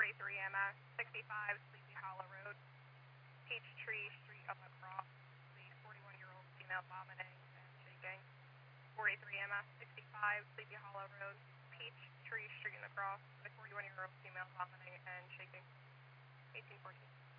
43 MS, 65 Sleepy Hollow Road, Peachtree Street up across, the 41-year-old female vomiting and shaking. 43 MS, 65 Sleepy Hollow Road, Peachtree Street in the cross, the 41-year-old female vomiting and shaking. 1814.